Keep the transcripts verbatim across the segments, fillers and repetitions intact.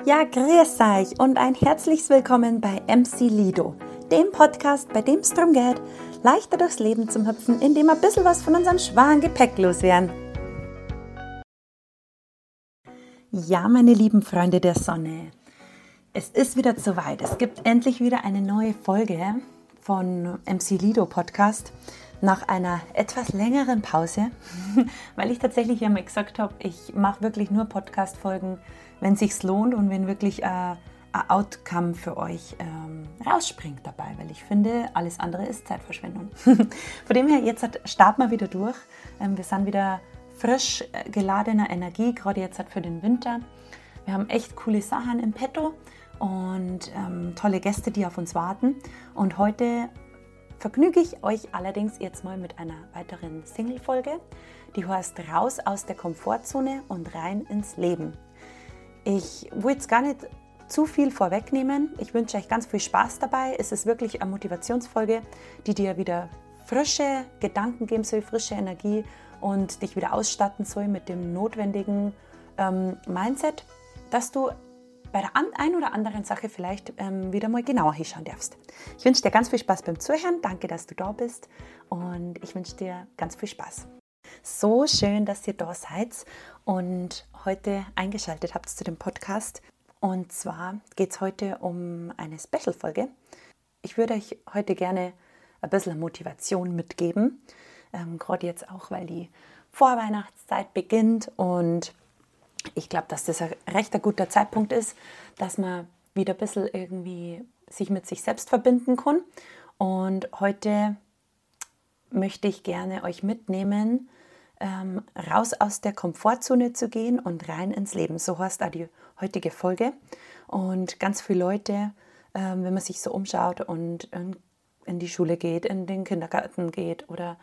Ja, grüß euch und ein herzliches Willkommen bei M C Lido, dem Podcast, bei dem es darum geht, leichter durchs Leben zu hüpfen, indem wir ein bisschen was von unserem schweren Gepäck loswerden. Ja, meine lieben Freunde der Sonne, es ist wieder soweit. Es gibt endlich wieder eine neue Folge von M C Lido Podcast nach einer etwas längeren Pause, weil ich tatsächlich einmal gesagt habe, ich mache wirklich nur Podcast-Folgen, wenn es sich lohnt und wenn wirklich ein Outcome für euch ähm, rausspringt dabei, weil ich finde, alles andere ist Zeitverschwendung. Von dem her, jetzt starten wir wieder durch. Ähm, wir sind wieder frisch geladener Energie, gerade jetzt für den Winter. Wir haben echt coole Sachen im Petto und ähm, tolle Gäste, die auf uns warten. Und heute vergnüge ich euch allerdings jetzt mal mit einer weiteren Single-Folge, die heißt Raus aus der Komfortzone und rein ins Leben. Ich will jetzt gar nicht zu viel vorwegnehmen. Ich wünsche euch ganz viel Spaß dabei. Es ist wirklich eine Motivationsfolge, die dir wieder frische Gedanken geben soll, frische Energie und dich wieder ausstatten soll mit dem notwendigen ähm, Mindset, dass du bei der ein oder anderen Sache vielleicht ähm, wieder mal genauer hinschauen darfst. Ich wünsche dir ganz viel Spaß beim Zuhören. Danke, dass du da bist und ich wünsche dir ganz viel Spaß. So schön, dass ihr da seid und heute eingeschaltet habt zu dem Podcast. Und zwar geht es heute um eine Special-Folge. Ich würde euch heute gerne ein bisschen Motivation mitgeben, ähm, gerade jetzt auch, weil die Vorweihnachtszeit beginnt und ich glaube, dass das ein recht ein guter Zeitpunkt ist, dass man wieder ein bisschen irgendwie sich mit sich selbst verbinden kann. Und heute möchte ich gerne euch mitnehmen, ähm, raus aus der Komfortzone zu gehen und rein ins Leben. So heißt auch die heutige Folge. Und ganz viele Leute, ähm, wenn man sich so umschaut und in, in die Schule geht, in den Kindergarten geht oder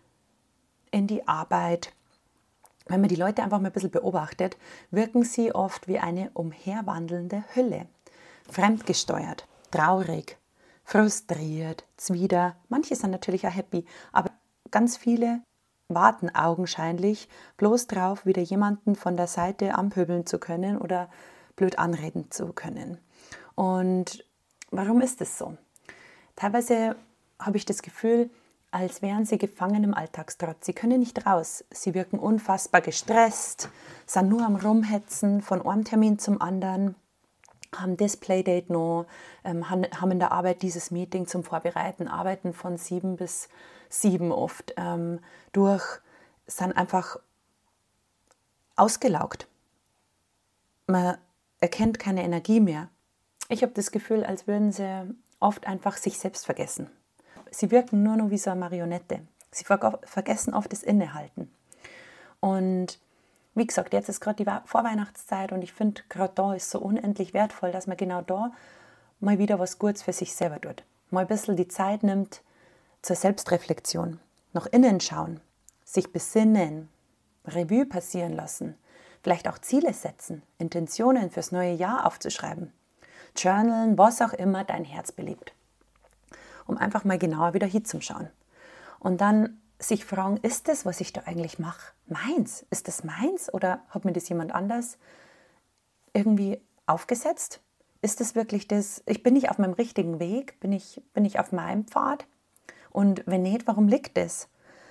in die Arbeit, wenn man die Leute einfach mal ein bisschen beobachtet, wirken sie oft wie eine umherwandelnde Hülle. Fremdgesteuert, traurig, frustriert, zwider. Manche sind natürlich auch happy, aber ganz viele warten augenscheinlich bloß drauf, wieder jemanden von der Seite anpöbeln zu können oder blöd anreden zu können. Und warum ist das so? Teilweise habe ich das Gefühl, als wären sie gefangen im Alltagstrott. Sie können nicht raus. Sie wirken unfassbar gestresst, sind nur am Rumhetzen von einem Termin zum anderen, haben das Playdate noch, ähm, haben in der Arbeit dieses Meeting zum Vorbereiten, arbeiten von sieben bis sieben oft ähm, durch, sind einfach ausgelaugt. Man erkennt keine Energie mehr. Ich habe das Gefühl, als würden sie oft einfach sich selbst vergessen. Sie wirken nur noch wie so eine Marionette. Sie ver- vergessen oft das Innehalten. Und wie gesagt, jetzt ist gerade die Vorweihnachtszeit und ich finde, gerade da ist so unendlich wertvoll, dass man genau da mal wieder was Gutes für sich selber tut. Mal ein bisschen die Zeit nimmt zur Selbstreflexion, nach innen schauen, sich besinnen, Revue passieren lassen, vielleicht auch Ziele setzen, Intentionen fürs neue Jahr aufzuschreiben, journalen, was auch immer dein Herz belebt, um einfach mal genauer wieder hinzuschauen. Und dann sich fragen, ist das, was ich da eigentlich mache, meins? Ist das meins oder hat mir das jemand anders irgendwie aufgesetzt? Ist das wirklich das, ich bin nicht auf meinem richtigen Weg? Bin ich, bin ich auf meinem Pfad? Und wenn nicht, warum liegt es?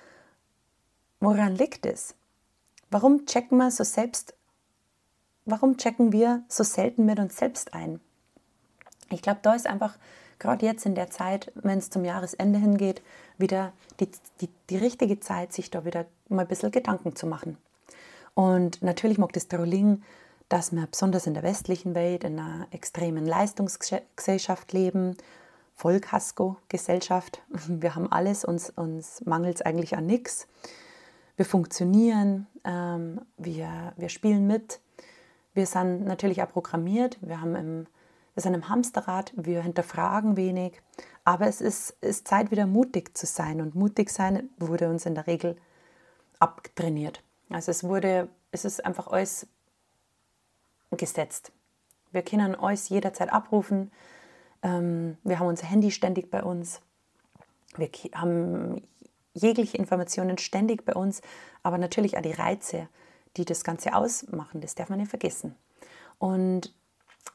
Woran liegt es? Warum checken wir so selbst, warum checken wir so selten mit uns selbst ein? Ich glaube, da ist einfach gerade jetzt in der Zeit, wenn es zum Jahresende hingeht, wieder die, die, die richtige Zeit, sich da wieder mal ein bisschen Gedanken zu machen. Und natürlich mag das daran liegen, dass wir besonders in der westlichen Welt in einer extremen Leistungsgesellschaft leben, Vollkasko-Gesellschaft. Wir haben alles, uns, uns mangelt es eigentlich an nichts. Wir funktionieren, ähm, wir, wir spielen mit. Wir sind natürlich auch programmiert, wir haben im Wir sind im Hamsterrad, wir hinterfragen wenig, aber es ist, ist Zeit, wieder mutig zu sein. Und mutig sein wurde uns in der Regel abtrainiert. Also es wurde, es ist einfach alles gesetzt. Wir können alles jederzeit abrufen. Wir haben unser Handy ständig bei uns. Wir haben jegliche Informationen ständig bei uns, aber natürlich auch die Reize, die das Ganze ausmachen, das darf man nicht vergessen. Und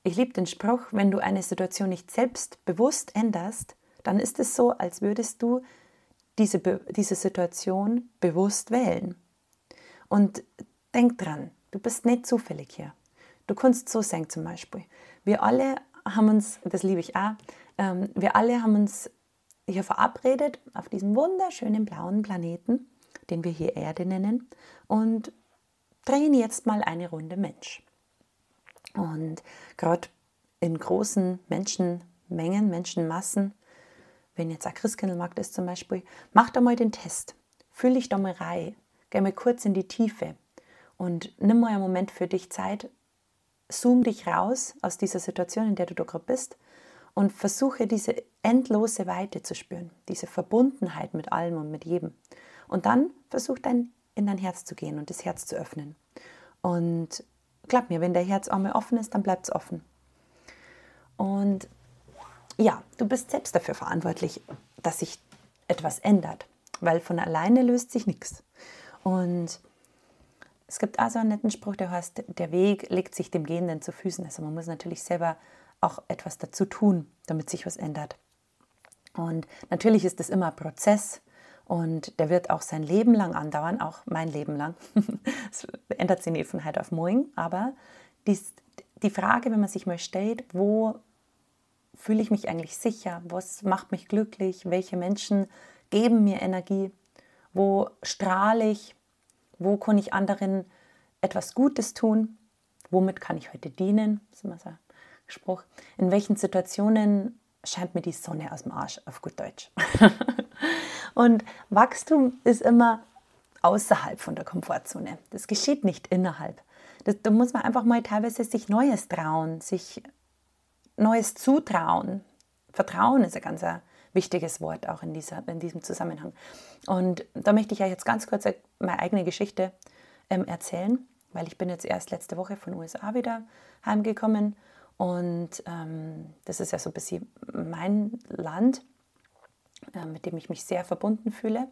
ich liebe den Spruch, wenn du eine Situation nicht selbst bewusst änderst, dann ist es so, als würdest du diese, diese Situation bewusst wählen. Und denk dran, du bist nicht zufällig hier. Du kannst so sagen zum Beispiel, wir alle haben uns, das liebe ich auch, ähm, wir alle haben uns hier verabredet auf diesem wunderschönen blauen Planeten, den wir hier Erde nennen, und drehen jetzt mal eine Runde Mensch. Und gerade in großen Menschenmengen, Menschenmassen, wenn jetzt ein Christkindlmarkt ist zum Beispiel, mach da mal den Test. Fühl dich da mal rein, geh mal kurz in die Tiefe und nimm mal einen Moment für dich Zeit, zoom dich raus aus dieser Situation, in der du da gerade bist, und versuche diese endlose Weite zu spüren, diese Verbundenheit mit allem und mit jedem. Und dann versuch dein, in dein Herz zu gehen und das Herz zu öffnen. Und glaub mir, wenn dein Herz einmal offen ist, dann bleibt es offen. Und ja, du bist selbst dafür verantwortlich, dass sich etwas ändert, weil von alleine löst sich nichts. Und es gibt also einen netten Spruch, der heißt, der Weg legt sich dem Gehenden zu Füßen. Also man muss natürlich selber auch etwas dazu tun, damit sich was ändert. Und natürlich ist das immer ein Prozess und der wird auch sein Leben lang andauern, auch mein Leben lang. Es ändert sich nicht von heute auf morgen, aber dies, die Frage, wenn man sich mal stellt, wo fühle ich mich eigentlich sicher, was macht mich glücklich, welche Menschen geben mir Energie, wo strahle ich, wo kann ich anderen etwas Gutes tun, womit kann ich heute dienen, das ist immer so ein Spruch, in welchen Situationen scheint mir die Sonne aus dem Arsch, auf gut Deutsch. Und Wachstum ist immer außerhalb von der Komfortzone. Das geschieht nicht innerhalb. Das, da muss man einfach mal teilweise sich Neues trauen, sich Neues zutrauen. Vertrauen ist ein ganz ein wichtiges Wort auch in, dieser, in diesem Zusammenhang. Und da möchte ich euch jetzt ganz kurz meine eigene Geschichte ähm, erzählen, weil ich bin jetzt erst letzte Woche von den U S A wieder heimgekommen. Und ähm, das ist ja so ein bisschen mein Land, äh, mit dem ich mich sehr verbunden fühle.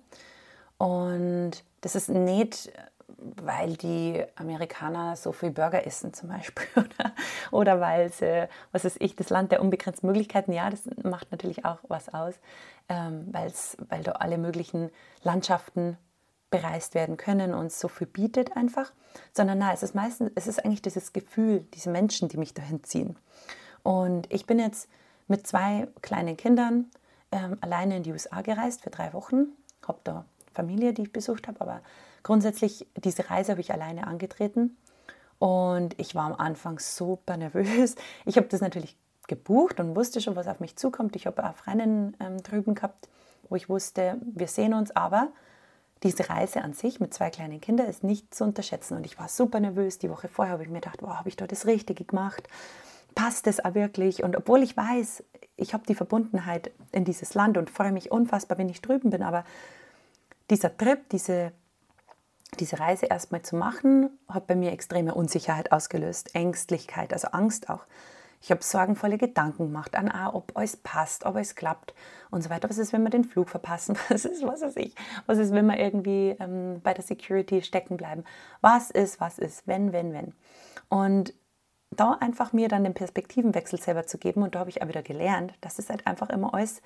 Und das ist nicht, weil die Amerikaner so viel Burger essen zum Beispiel oder, oder weil sie, was weiß ich, das Land der unbegrenzten Möglichkeiten, ja, das macht natürlich auch was aus, ähm, weil's, weil da alle möglichen Landschaften bereist werden können und so viel bietet einfach, sondern nein, es ist meistens, es ist eigentlich dieses Gefühl, diese Menschen, die mich dahin ziehen. Und ich bin jetzt mit zwei kleinen Kindern ähm, alleine in die U S A gereist für drei Wochen, habe da Familie, die ich besucht habe, aber grundsätzlich diese Reise habe ich alleine angetreten und ich war am Anfang super nervös. Ich habe das natürlich gebucht und wusste schon, was auf mich zukommt. Ich habe auch Freundinnen ähm, drüben gehabt, wo ich wusste, wir sehen uns, aber diese Reise an sich mit zwei kleinen Kindern ist nicht zu unterschätzen und ich war super nervös. Die Woche vorher habe ich mir gedacht, wow, habe ich da das Richtige gemacht? Passt das auch wirklich? Und obwohl ich weiß, ich habe die Verbundenheit in dieses Land und freue mich unfassbar, wenn ich drüben bin, aber dieser Trip, diese, diese Reise erstmal zu machen, hat bei mir extreme Unsicherheit ausgelöst, Ängstlichkeit, also Angst auch. Ich habe sorgenvolle Gedanken gemacht an, ah, ob alles passt, ob es klappt und so weiter. Was ist, wenn wir den Flug verpassen? Was ist, was weiß ich? Was ist, wenn wir irgendwie ähm, bei der Security stecken bleiben? Was ist, was ist, wenn, wenn, wenn? Und da einfach mir dann den Perspektivenwechsel selber zu geben und da habe ich auch wieder gelernt, dass es halt einfach immer alles,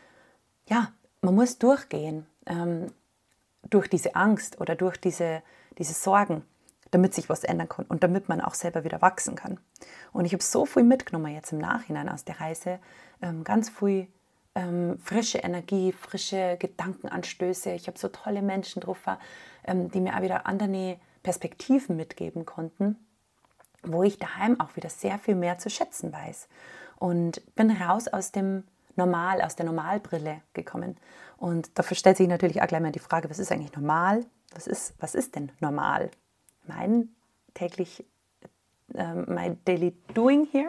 ja, man muss durchgehen, ähm, durch diese Angst oder durch diese, diese Sorgen, damit sich was ändern kann und damit man auch selber wieder wachsen kann. Und ich habe so viel mitgenommen jetzt im Nachhinein aus der Reise, ähm, ganz viel ähm, frische Energie, frische Gedankenanstöße. Ich habe so tolle Menschen drauf, ähm, die mir auch wieder andere Perspektiven mitgeben konnten, wo ich daheim auch wieder sehr viel mehr zu schätzen weiß. Und bin raus aus dem Normal, aus der Normalbrille gekommen. Und dafür stellt sich natürlich auch gleich mal die Frage, was ist eigentlich normal? Was ist, was ist denn normal? Mein täglich, ähm, my daily doing here,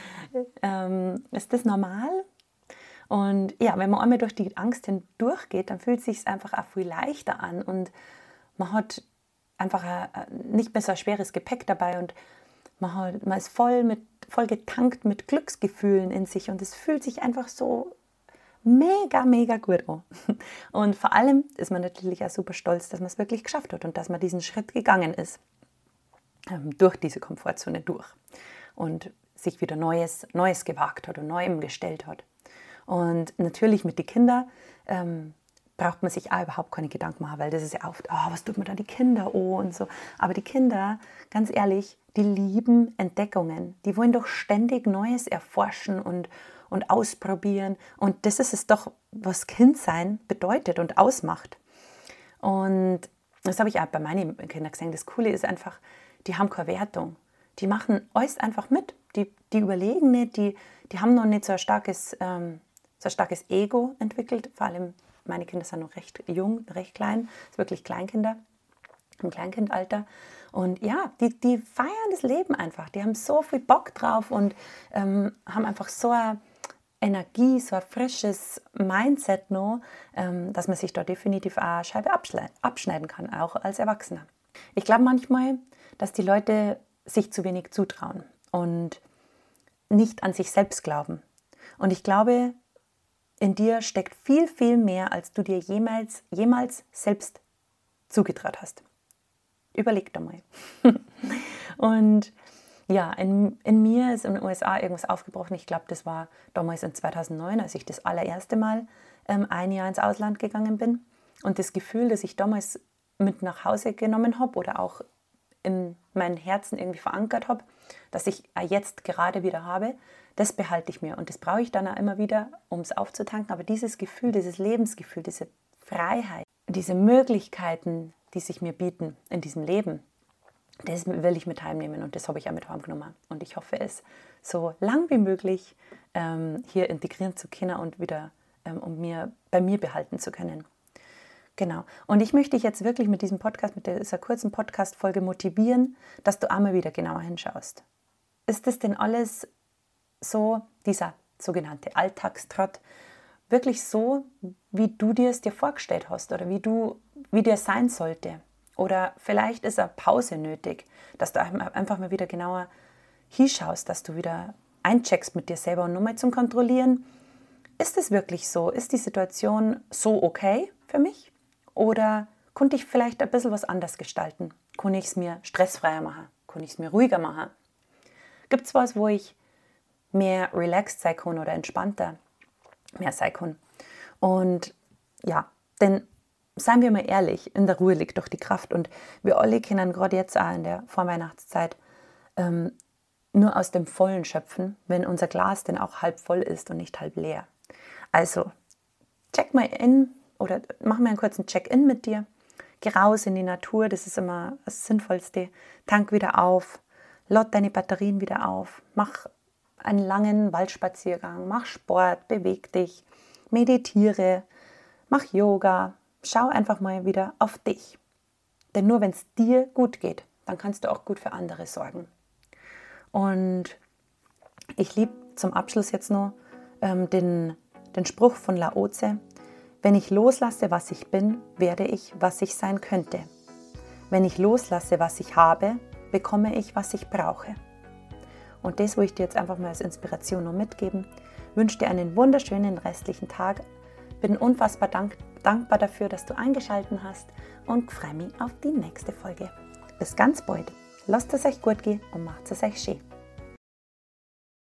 ähm, ist das normal? Und ja, wenn man einmal durch die Angst hindurchgeht, dann fühlt es sich einfach auch viel leichter an und man hat einfach ein, nicht mehr so ein schweres Gepäck dabei und man, hat, man ist voll, mit, voll getankt mit Glücksgefühlen in sich und es fühlt sich einfach so mega, mega gut an. Und vor allem ist man natürlich auch super stolz, dass man es wirklich geschafft hat und dass man diesen Schritt gegangen ist, ähm, durch diese Komfortzone durch. Und sich wieder Neues, Neues gewagt hat und Neuem gestellt hat. Und natürlich mit den Kindern ähm, braucht man sich auch überhaupt keine Gedanken machen, weil das ist ja oft, oh, was tut man da die Kinder oh und so. Aber die Kinder, ganz ehrlich, die lieben Entdeckungen. Die wollen doch ständig Neues erforschen und, und ausprobieren. Und das ist es doch, was Kindsein bedeutet und ausmacht. Und das habe ich auch bei meinen Kindern gesehen. Das Coole ist einfach, die haben keine Wertung. Die machen alles einfach mit. Die, die überlegen nicht, die, die haben noch nicht so ein starkes, ähm, so ein starkes Ego entwickelt. Vor allem meine Kinder sind noch recht jung, recht klein, sind wirklich Kleinkinder, im Kleinkindalter. Und ja, die, die feiern das Leben einfach. Die haben so viel Bock drauf und ähm, haben einfach so eine Energie, so ein frisches Mindset noch, ähm, dass man sich da definitiv auch eine Scheibe abschneiden kann, auch als Erwachsener. Ich glaube manchmal, dass die Leute sich zu wenig zutrauen und nicht an sich selbst glauben. Und ich glaube, in dir steckt viel, viel mehr, als du dir jemals, jemals selbst zugetraut hast. Überleg da mal. Und ja, in, in mir ist in den U S A irgendwas aufgebrochen. Ich glaube, das war damals in zweitausendneun, als ich das allererste Mal ähm, ein Jahr ins Ausland gegangen bin. Und das Gefühl, das ich damals mit nach Hause genommen habe oder auch in meinem Herzen irgendwie verankert habe, dass ich jetzt gerade wieder habe, das behalte ich mir. Und das brauche ich dann auch immer wieder, um es aufzutanken. Aber dieses Gefühl, dieses Lebensgefühl, diese Freiheit, diese Möglichkeiten, die sich mir bieten in diesem Leben, das will ich mit heimnehmen und das habe ich auch mit heimgenommen. Und ich hoffe, es so lang wie möglich ähm, hier integrieren zu können und wieder ähm, um mir, bei mir behalten zu können. Genau. Und ich möchte dich jetzt wirklich mit diesem Podcast, mit dieser kurzen Podcast-Folge motivieren, dass du einmal wieder genauer hinschaust. Ist das denn alles so, dieser sogenannte Alltagstrott, wirklich so, wie du dir es dir vorgestellt hast oder wie du, wie dir sein sollte? Oder vielleicht ist eine Pause nötig, dass du einfach mal wieder genauer hinschaust, dass du wieder eincheckst mit dir selber und nochmal zum Kontrollieren, ist es wirklich so? Ist die Situation so okay für mich? Oder konnte ich vielleicht ein bisschen was anders gestalten? Konnte ich es mir stressfreier machen? Konnte ich es mir ruhiger machen? Gibt es was, wo ich mehr relaxed sein kann oder entspannter mehr sein kann? Und ja, denn seien wir mal ehrlich, in der Ruhe liegt doch die Kraft. Und wir alle können gerade jetzt auch in der Vorweihnachtszeit ähm, nur aus dem Vollen schöpfen, wenn unser Glas denn auch halb voll ist und nicht halb leer. Also, check mal in oder mach mal einen kurzen Check-in mit dir. Geh raus in die Natur, das ist immer das Sinnvollste. Tank wieder auf, lad deine Batterien wieder auf, mach einen langen Waldspaziergang, mach Sport, beweg dich, meditiere, mach Yoga. Schau einfach mal wieder auf dich. Denn nur wenn es dir gut geht, dann kannst du auch gut für andere sorgen. Und ich liebe zum Abschluss jetzt noch ähm, den, den Spruch von Lao Tse: Wenn ich loslasse, was ich bin, werde ich, was ich sein könnte. Wenn ich loslasse, was ich habe, bekomme ich, was ich brauche. Und das will ich dir jetzt einfach mal als Inspiration noch mitgeben. Ich wünsche dir einen wunderschönen restlichen Tag. Bin unfassbar dank, dankbar dafür, dass du eingeschaltet hast und freue mich auf die nächste Folge. Bis ganz bald. Lasst es euch gut gehen und macht es euch schön.